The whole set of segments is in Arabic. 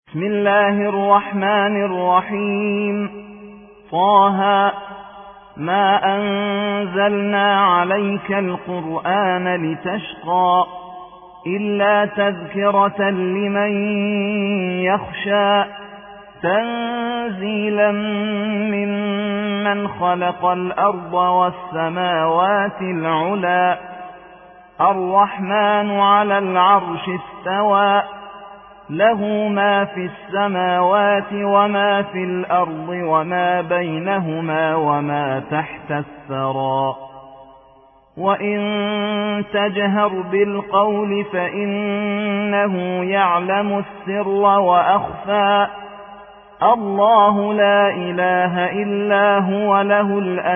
بسم الله الرحمن الرحيم. طه ما أنزلنا عليك القرآن لتشقى إلا تذكرة لمن يخشى تنزيلا ممن خلق الأرض والسماوات العلى الرحمن على العرش استوى له ما في السماوات وما في الأرض وما بينهما وما تحت الثرى وإن تجهر بالقول فإنه يعلم السر وأخفى الله لا إله إلا هو له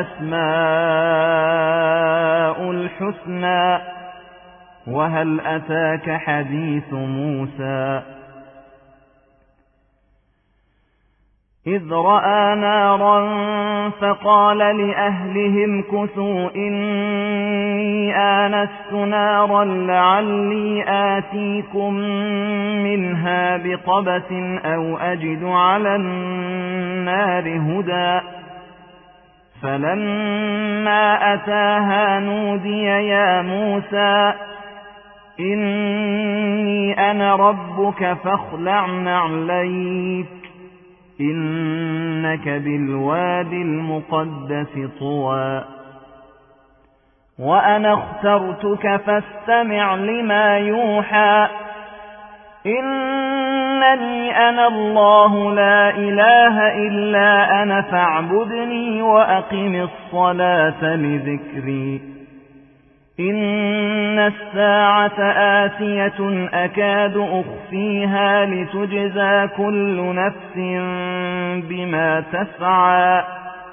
الأسماء الحسنى وهل أتاك حديث موسى إذ رأى نارا فقال لأهلهم كثوا إني آنست نارا لعلي آتيكم منها بقبس أو أجد على النار هدى فلما أتاها نودي يا موسى إني أنا ربك فاخلع نعليك إنك بالوادي المقدس طوى وأنا اخترتك فاستمع لما يوحى إنني أنا الله لا إله إلا أنا فاعبدني وأقم الصلاة لذكري إن الساعة آتية أكاد أخفيها لتجزى كل نفس بما تسعى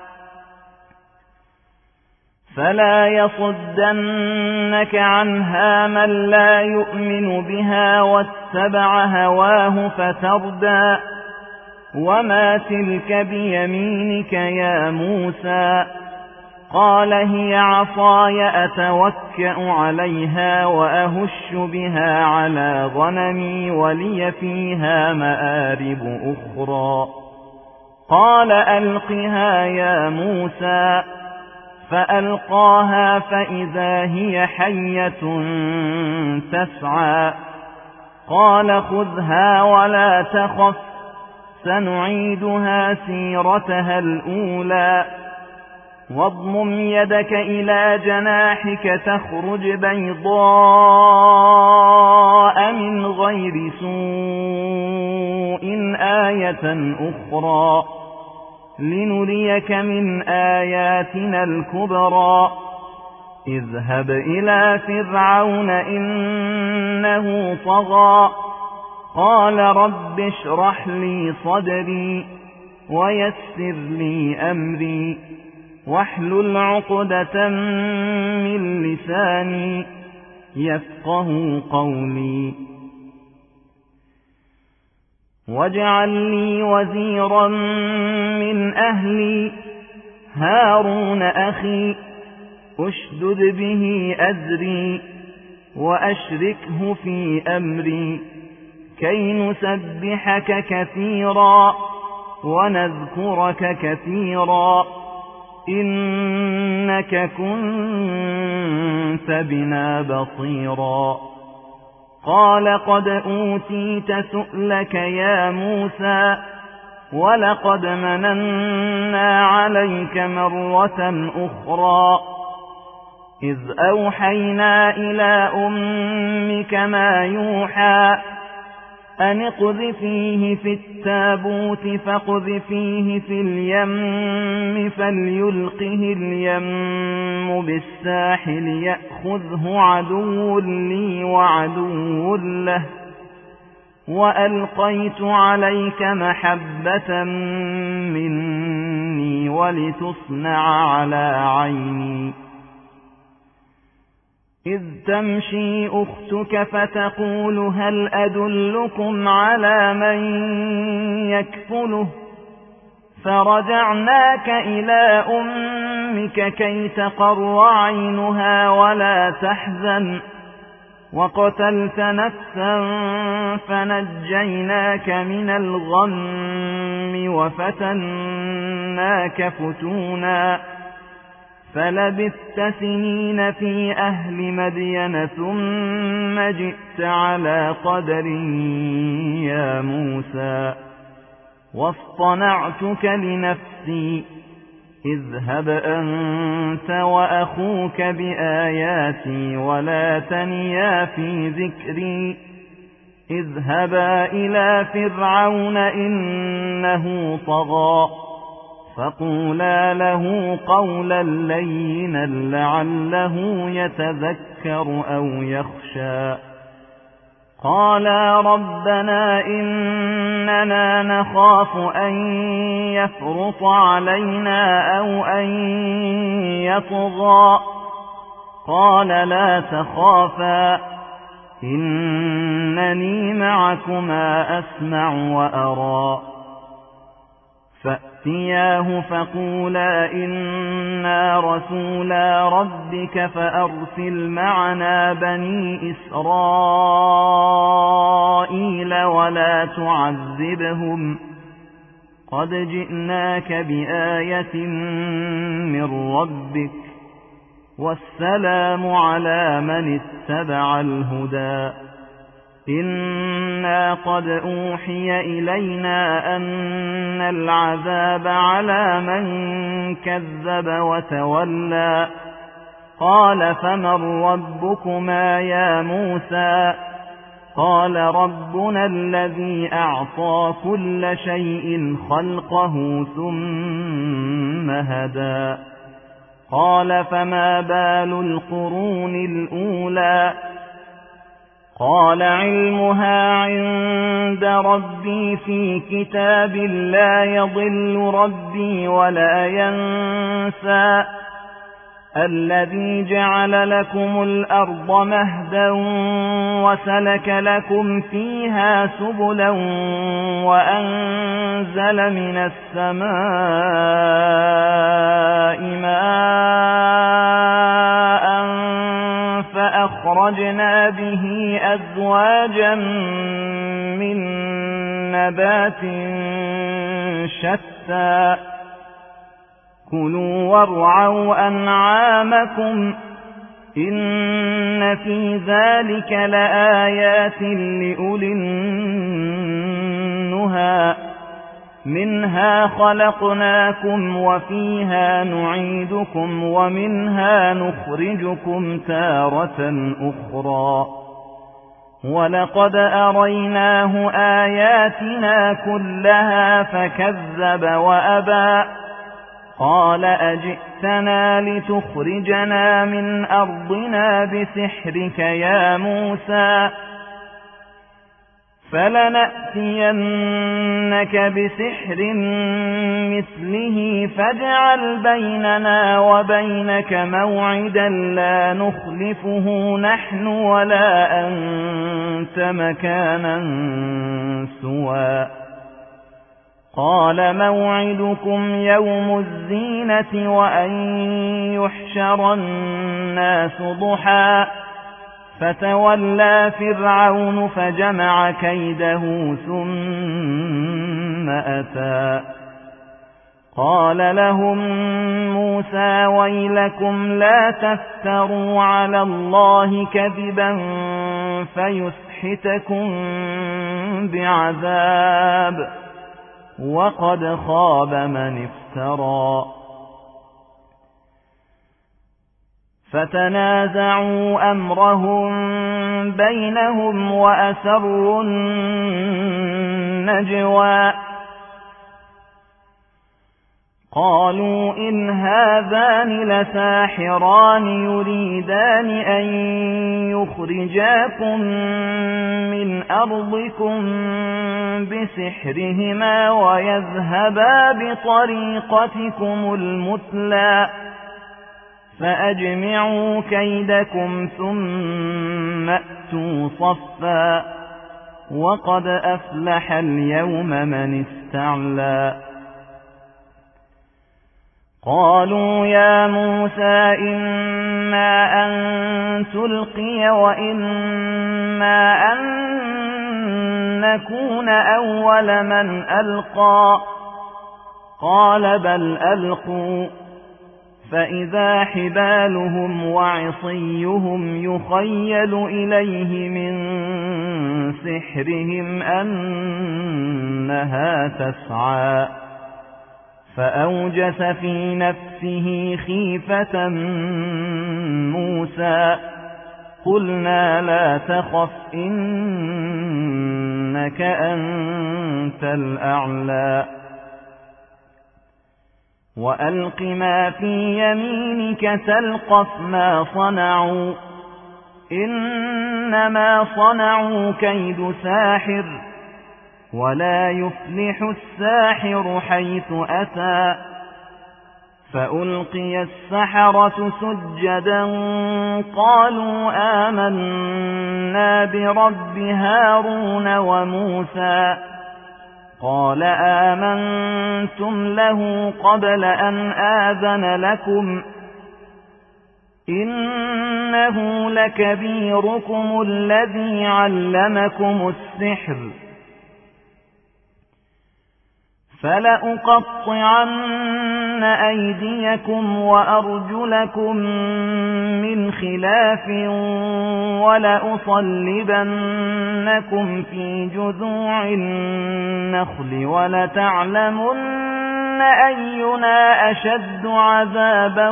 فلا يصدنك عنها من لا يؤمن بها واتبع هواه فتردى وما تلك بيمينك يا موسى قال هي عصاي أتوكأ عليها وأهش بها على غنمي ولي فيها مآرب أخرى قال ألقها يا موسى فألقاها فإذا هي حية تسعى قال خذها ولا تخف سنعيدها سيرتها الأولى واضمم يدك إلى جناحك تخرج بيضاء من غير سوء آية أخرى لنريك من آياتنا الكبرى اذهب إلى فرعون إنه طغى قال رب اشرح لي صدري ويسر لي أمري واحلل عقدة من لساني يفقه قولي واجعل لي وزيرا من أهلي هارون أخي أشدد به أزري وأشركه في أمري كي نسبحك كثيرا ونذكرك كثيرا إنك كنت بنا بصيرا قال قد أوتيت سؤلك يا موسى ولقد مننا عليك مرة أخرى إذ أوحينا إلى أمك ما يوحى أن اقذفيه في التابوت فاقذفيه في اليم فليلقه اليم بالساحل يأخذه عدو لي وعدو له وألقيت عليك محبة مني ولتصنع على عيني إذ تمشي أختك فتقول هل أدلكم على من يكفله فرجعناك إلى أمك كي تقر عينها ولا تحزن وقتلت نفسا فنجيناك من الغم وفتناك فتونا فلبثت سنين في أهل مدين ثم جئت على قدر يا موسى واصطنعتك لنفسي اذهب أنت وأخوك بآياتي ولا تنيا في ذكري اذهبا إلى فرعون إنه طغى فقولا له قولا لينا لعله يتذكر أو يخشى قالا ربنا إننا نخاف أن يفرط علينا أو أن يطغى قال لا تخافا إنني معكما أسمع وأرى فأتياه فقولا إنا رسولا ربك فأرسل معنا بني إسرائيل ولا تعذبهم قد جئناك بآية من ربك والسلام على من اتبع الهدى إنا قد أوحي إلينا أن العذاب على من كذب وتولى قال فمن ربكما يا موسى قال ربنا الذي أعطى كل شيء خلقه ثم هدى قال فما بال القرون الأولى قال علمها عند ربي في كتاب لا يضل ربي ولا ينسى الذي جعل لكم الأرض مهدا وسلك لكم فيها سبلا وأنزل من السماء ماء فأخرجنا به أزواجا من نبات شتى كلوا وارعوا أنعامكم إن في ذلك لآيات لأولي النهى منها خلقناكم وفيها نعيدكم ومنها نخرجكم تارة أخرى ولقد أريناه آياتنا كلها فكذب وأبى قال أجئتنا لتخرجنا من أرضنا بسحرك يا موسى فلنأتينك بسحر مثله فاجعل بيننا وبينك موعدا لا نخلفه نحن ولا أنت مكانا سوى قال موعدكم يوم الزينة وأن يحشر الناس ضحى فتولى فرعون فجمع كيده ثم أتى قال لهم موسى ويلكم لا تفتروا على الله كذبا فيسحتكم بعذاب وقد خاب من افترى فتنازعوا أمرهم بينهم وأسروا النجوى قالوا إن هذان لساحران يريدان أن يخرجاكم من أرضكم بسحرهما ويذهبا بطريقتكم المثلى فأجمعوا كيدكم ثم أتوا صفا وقد أفلح اليوم من استعلى قالوا يا موسى إما أن تلقي وإما أن نكون أول من ألقى قال بل ألقوا فإذا حبالهم وعصيهم يخيل إليه من سحرهم أنها تسعى فأوجس في نفسه خيفة موسى قلنا لا تخف إنك أنت الأعلى وألق ما في يمينك تلقف ما صنعوا إنما صنعوا كيد ساحر ولا يفلح الساحر حيث أتى فألقي السحرة سجدا قالوا آمنا برب هارون وموسى قال آمنتم له قبل أن آذن لكم إنه لكبيركم الذي علمكم السحر فلأقطعن أيديكم وأرجلكم من خلاف ولأصلبنكم في جذوع النخل ولتعلمن أينا أشد عذابا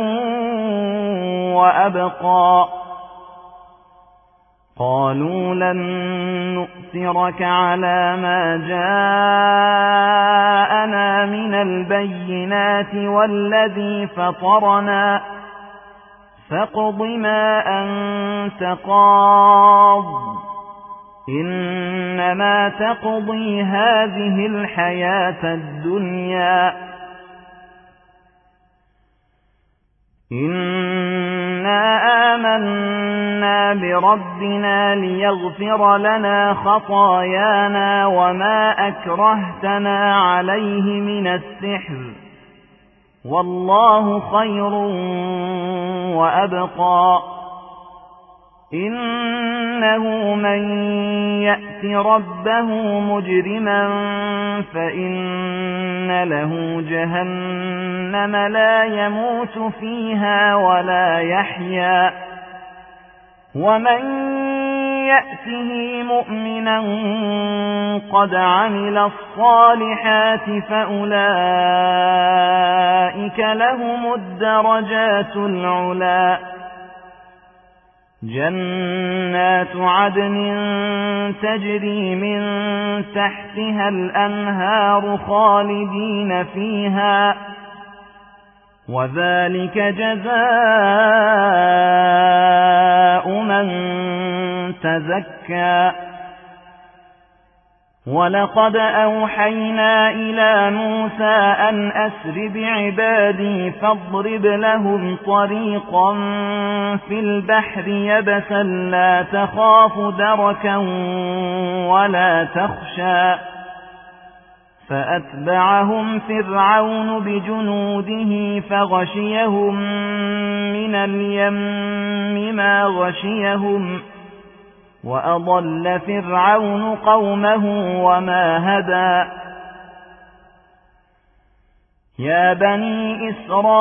وأبقى قالوا لن نؤثرك على ما جاءنا من البينات والذي فطرنا فاقض ما أنت قاض إنما تقضي هذه الحياة الدنيا إنا آمنا بربنا ليغفر لنا خطايانا وما أكرهتنا عليه من السحر والله خير وأبقى إنه من يأت ربه مجرما فإن له جهنم لا يموت فيها ولا يحيا ومن يأته مؤمنا قد عمل الصالحات فأولئك لهم الدرجات العلى جنات عدن تجري من تحتها الأنهار خالدين فيها وذلك جزاء من تزكى ولقد أوحينا إلى موسى أن أسر بعبادي فاضرب لهم طريقا في البحر يبسا لا تخاف دركا ولا تخشى فأتبعهم فرعون بجنوده فغشيهم من اليم ما غشيهم وأضل فرعون قومه وما هدى يا بني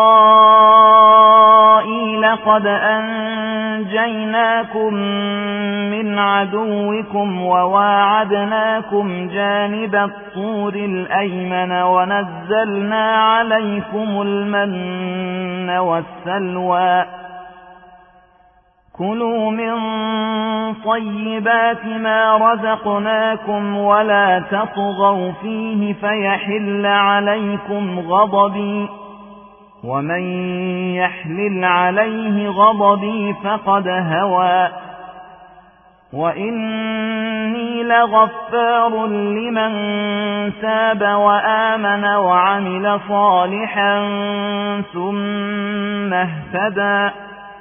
إسرائيل قد أنجيناكم من عدوكم وواعدناكم جانب الطور الأيمن ونزلنا عليكم المن والسلوى كلوا من طيبات ما رزقناكم ولا تطغوا فيه فيحل عليكم غضبي ومن يحلل عليه غضبي فقد هوى وإني لغفار لمن تاب وآمن وعمل صالحا ثم اهتدى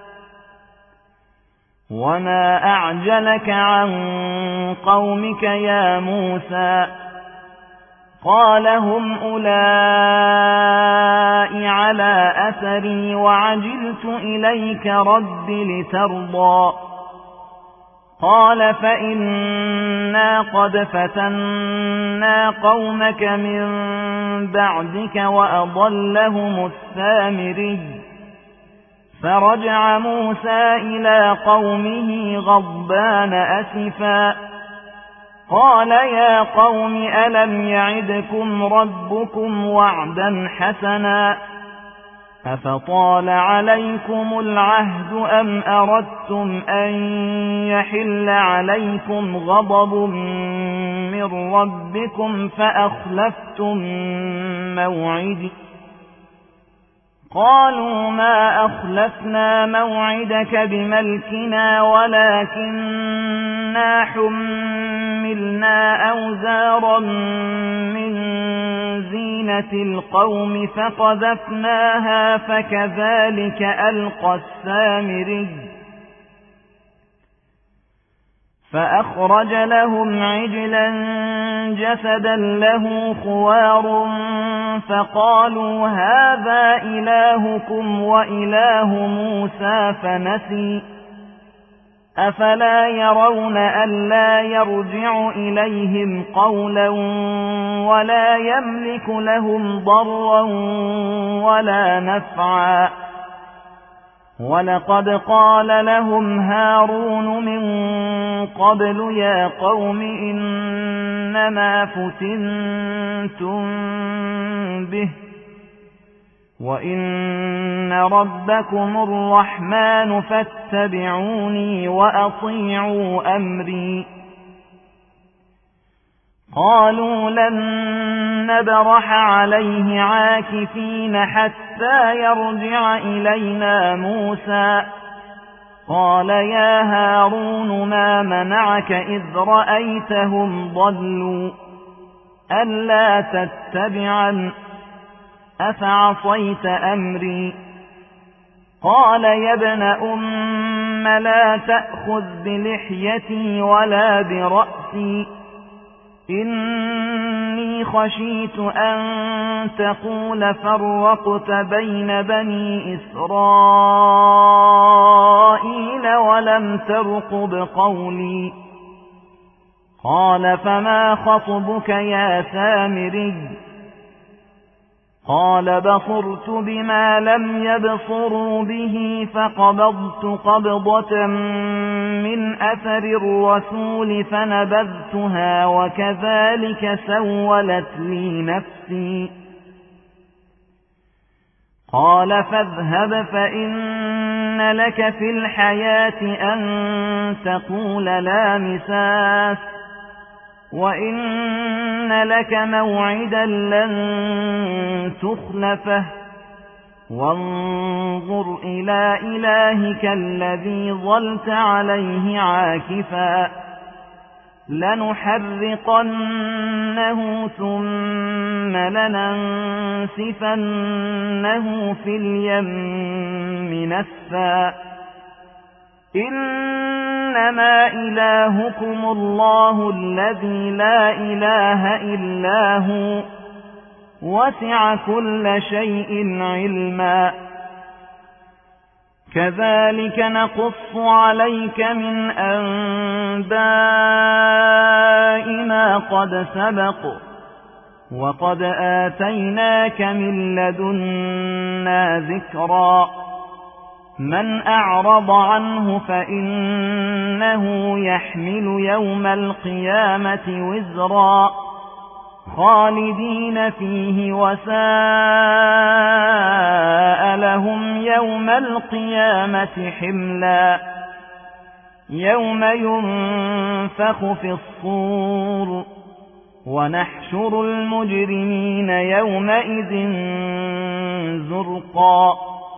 وما أعجلك عن قومك يا موسى قال هم أولئك على أثري وعجلت إليك رب لترضى قال فإنا قد فتنا قومك من بعدك وأضلهم السامري فرجع موسى إلى قومه غضبان أسفا قال يا قوم ألم يعدكم ربكم وعدا حسنا أفطال عليكم العهد أم أردتم أن يحل عليكم غضب من ربكم فأخلفتم موعدي قالوا ما أخلفنا موعدك بملكنا ولكننا حملنا أوزارا من زينة القوم فقذفناها فكذلك ألقى السامري فأخرج لهم عجلا جسدا له خوار فقالوا هذا إلهكم وإله موسى فنسي أفلا يرون ألا يرجع إليهم قولا ولا يملك لهم ضرا ولا نفعا ولقد قال لهم هارون من قبل يا قوم إنما فتنتم به وإن ربكم الرحمن فاتبعوني وأطيعوا أمري قالوا لن نبرح عليه عاكفين حتى يرجع إلينا موسى قال يا هارون ما منعك إذ رأيتهم ضلوا ألا تتبعن أفعصيت أمري قال يا ابن أم لا تأخذ بلحيتي ولا برأسي إني خشيت أن تقول فرقت بين بني إسرائيل ولم ترقب قولي قال فما خطبك يا سامري قال بصرت بما لم يبصروا به فقبضت قبضة من أثر الرسول فنبذتها وكذلك سولت لي نفسي قال فاذهب فإن لك في الحياة أن تقول لا مساس وإن لك موعدا لن تخلفه وانظر إلى إلهك الذي ظلت عليه عاكفا لنحرقنه ثم لننسفنه في اليم نسفا إنما إلهكم الله الذي لا إله إلا هو وسع كل شيء علما كذلك نقص عليك من أنباء ما قد سبق وقد آتيناك من لدنا ذكرا من أعرض عنه فإنه يحمل يوم القيامة وزرا خالدين فيه وساء لهم يوم القيامة حملا يوم ينفخ في الصور ونحشر المجرمين يومئذ زرقا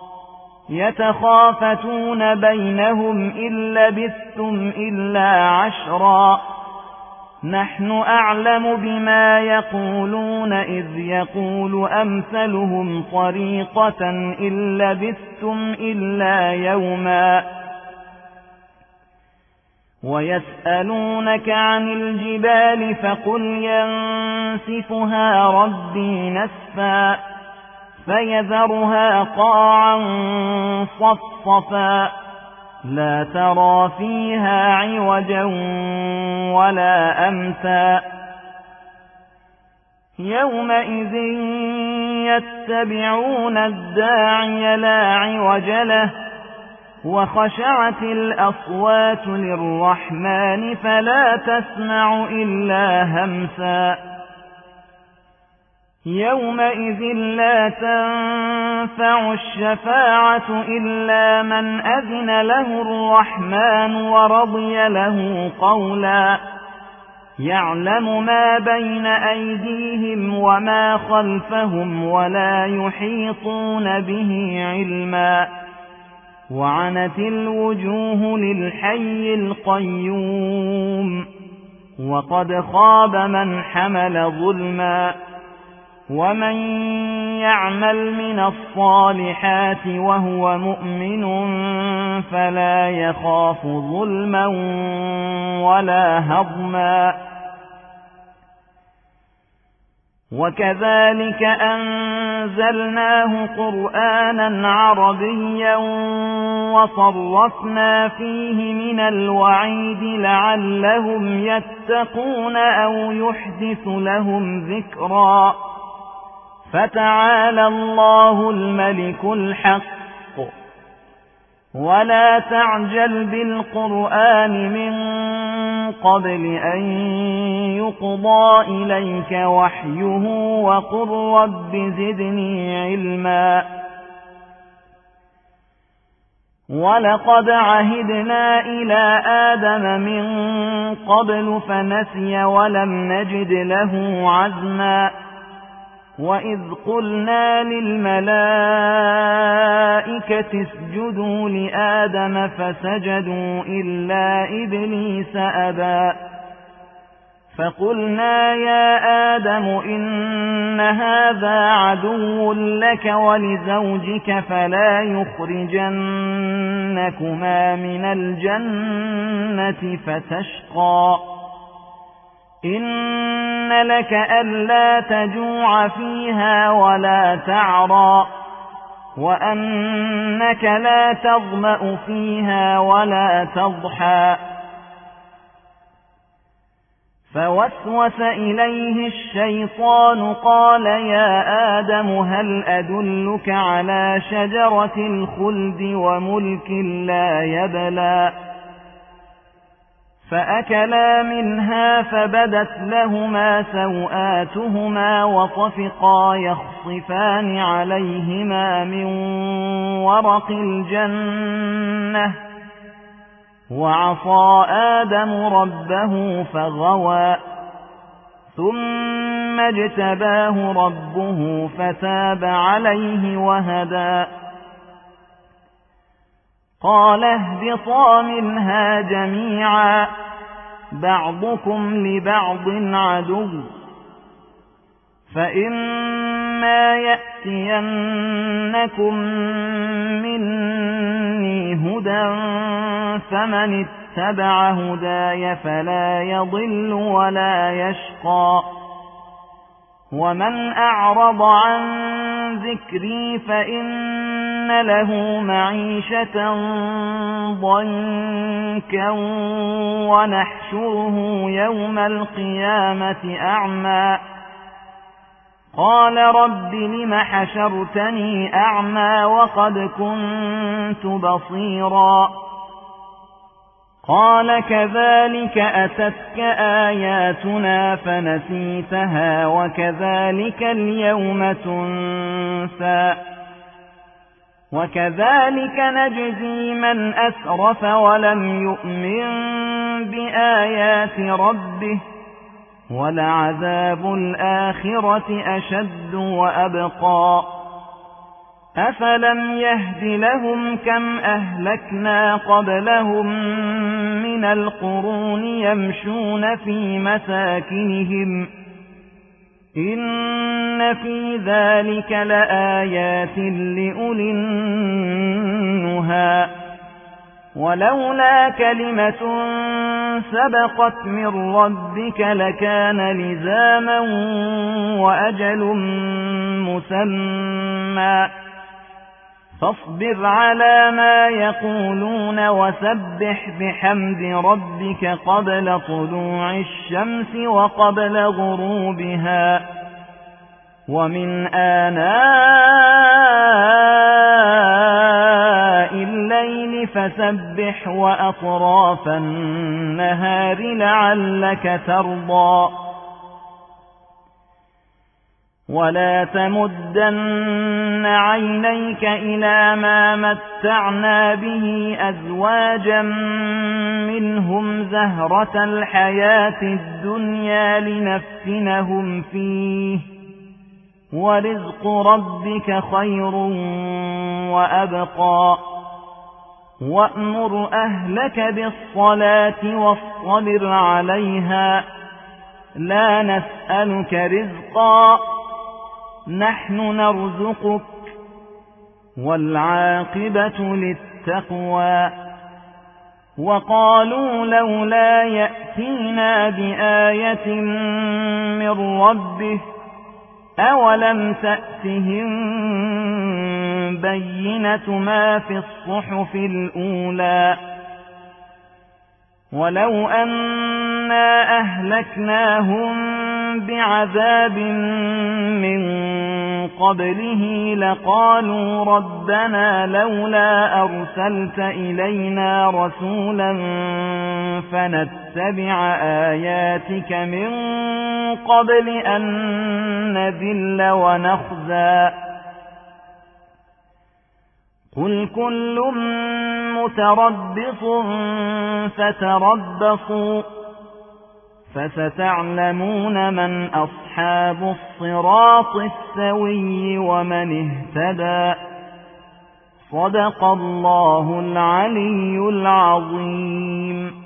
يتخافتون بينهم إن لبثتم إلا عشرا نحن أعلم بما يقولون إذ يقول أمثلهم طريقة إن لبثتم إلا يوما ويسألونك عن الجبال فقل ينسفها ربي نسفا فيذرها قاعا صفصفا لا ترى فيها عوجا ولا أمتا يومئذ يتبعون الداعي لا عوج له وخشعت الأصوات للرحمن فلا تسمع إلا همسا يومئذ لا تنفع الشفاعة إلا من أذن له الرحمن ورضي له قولا يعلم ما بين أيديهم وما خلفهم ولا يحيطون به علما وعنت الوجوه للحي القيوم وقد خاب من حمل ظلما ومن يعمل من الصالحات وهو مؤمن فلا يخاف ظلما ولا هضما وكذلك أنزلناه قرآنا عربيا وصرفنا فيه من الوعيد لعلهم يتقون أو يحدث لهم ذكرا فتعالى الله الملك الحق ولا تعجل بالقرآن من قبل أن يقضى إليك وحيه وقل رب زدني علما ولقد عهدنا إلى آدم من قبل فنسي ولم نجد له عزما وإذ قلنا للملائكة اسجدوا لآدم فسجدوا إلا إبليس أبى فقلنا يا آدم إن هذا عدو لك ولزوجك فلا يخرجنكما من الجنة فتشقى إن لك ألا تجوع فيها ولا تعرى وأنك لا تظمأ فيها ولا تضحى فوسوس إليه الشيطان قال يا آدم هل أدلك على شجرة الخلد وملك لا يبلى فأكلا منها فبدت لهما سوآتهما وطفقا يخصفان عليهما من ورق الجنة وعصى آدم ربه فغوى ثم اجتباه ربه فتاب عليه وهدى قال اهبطا منها جميعا بعضكم لبعض عدو فإما يأتينكم مني هدى فمن اتبع هداي فلا يضل ولا يشقى ومن أعرض عن ذكري فإن له معيشة ضنكا ونحشره يوم القيامة أعمى قال رب لم حشرتني أعمى وقد كنت بصيرا قال كذلك أتتك آياتنا فنسيتها وكذلك اليوم تنسى وكذلك نجزي من أسرف ولم يؤمن بآيات ربه ولعذاب الآخرة أشد وأبقى أفلم يهد لهم كم أهلكنا قبلهم من القرون يمشون في مساكنهم إن في ذلك لآيات لأولي النهى ولولا كلمة سبقت من ربك لكان لزاما وأجل مسمى فاصبر على ما يقولون وسبح بحمد ربك قبل طلوع الشمس وقبل غروبها ومن آناء الليل فسبح وأطراف النهار لعلك ترضى ولا تمدن عينيك إلى ما متعنا به أزواجا منهم زهرة الحياة الدنيا لنفتنهم فيه ورزق ربك خير وأبقى وأمر أهلك بالصلاة واصطبر عليها لا نسألك رزقا نحن نرزقك والعاقبة للتقوى وقالوا لولا يأتينا بآية من ربه أولم تأتهم بينة ما في الصحف الأولى ولو أنا أهلكناهم بعذاب من قبله لقالوا ربنا لولا أرسلت إلينا رسولا فنتبع آياتك من قبل أن نذل ونخزى قل كل متربص فتربصوا فستعلمون من أصحاب الصراط السوي ومن اهتدى صدق الله العلي العظيم.